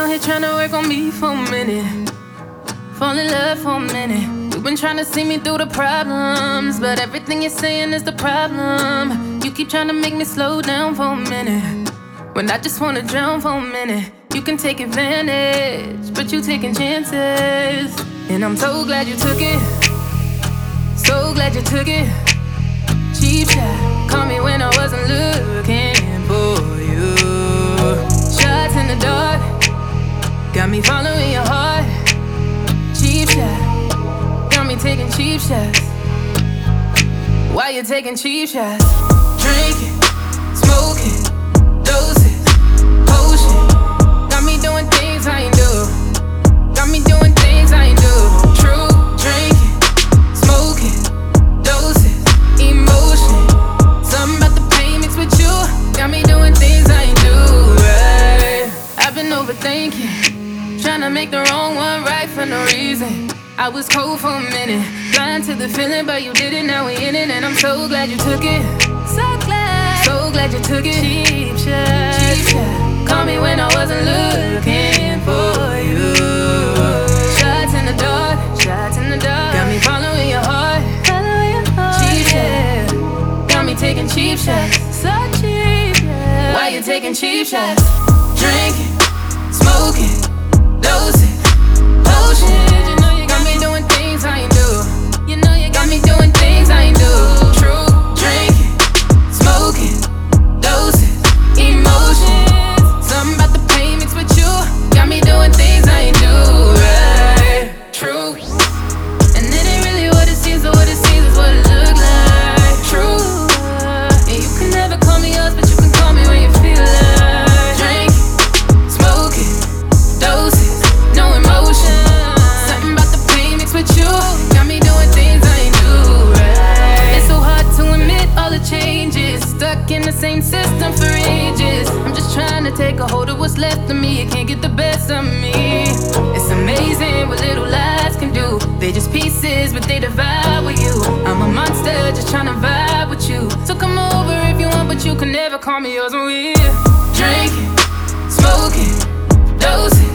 out here trying to work on me for a minute. Fall in love for a minute. You've been trying to see me through the problems, but everything you're saying is the problem. You keep trying to make me slow down for a minute, when I just wanna drown for a minute. You can take advantage, but you taking chances, and I'm so glad you took it. So glad you took it. Cheap shot, call me when I wasn't looking for you. Shots in the dark, got me following your heart. Cheap shot, got me taking cheap shots. Why you taking cheap shots? Drinking, smoking, doses, potion. Got me doing things I ain't do. Got me doing things I ain't do. True, drinking, smoking, doses, emotion. Something about the pain mixed with you. Got me doing things I ain't do, right? I've been overthinking, trying to make the wrong one right for no reason. I was cold for a minute, blind to the feeling, but you did it, now we in it. And I'm so glad you took it. So glad you took it. Cheap shot, cheap shot. Call me when I wasn't looking for you. Shots in the dark, shots in the dark. Got me following your heart, cheap shot. Got me taking cheap shots, so cheap, yeah. Why you taking cheap shots? Drinking, smoking, doses, potion. You know you got me doing things I ain't do. You know you got me doing things I ain't do. True, drinking, smoking, doses, emotions. Something about the pain mixed with you. Got me doing things I ain't do, right? True. And it ain't really what it seems, or what it seems is what it look like. True. And you can never call me yours, but you can call me when you feel like. Drink, smoking, doses, no emotion. Something about the pain mixed with you. Got me doing things I ain't do, right? It's so hard to admit all the changes. Stuck in the same system for ages. I'm just trying to take a hold of what's left of me. You can't get the best of me. It's amazing what little lies can do. They just pieces, but they devour you. I'm a monster just trying to vibe with you. So come over if you want, but you can never call me yours when we're drinking, smoking, doses,